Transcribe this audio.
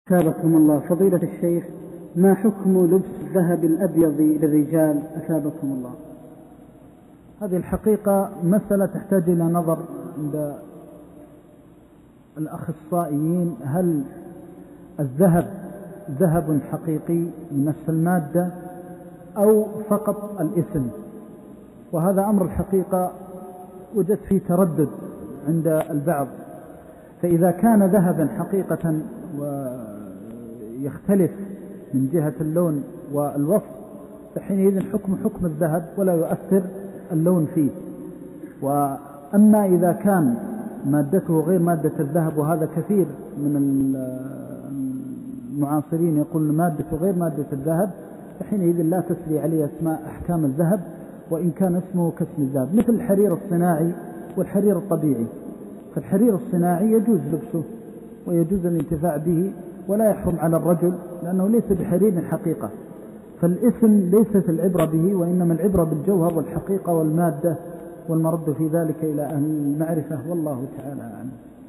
أثابكم الله. فضيلة الشيخ، ما حكم لبس الذهب الأبيض للرجال أثابكم الله؟ هذه الحقيقة مسألة تحتاج إلى نظر عند الأخصائيين. هل الذهب ذهب حقيقي من نفس المادة أو فقط الاسم؟ وهذا أمر الحقيقة وجدت فيه تردد عند البعض. فإذا كان ذهبا حقيقة ويختلف من جهة اللون والوصف فحينئذ حكم الذهب ولا يؤثر اللون فيه. وأما إذا كان مادته غير مادة الذهب، وهذا كثير من المعاصرين يقول مادته غير مادة الذهب، فحينئذ لا تسري عليه اسماء أحكام الذهب وإن كان اسمه كاسم الذهب، مثل الحرير الصناعي والحرير الطبيعي. فالحرير الصناعي يجوز لبسه ويجوز الانتفاع به ولا يحرم على الرجل لأنه ليس بحرير حقيقة. فالاسم ليست العبرة به، وإنما العبرة بالجوهر والحقيقة والمادة، والمرد في ذلك إلى أهل المعرفة، والله تعالى أعلم.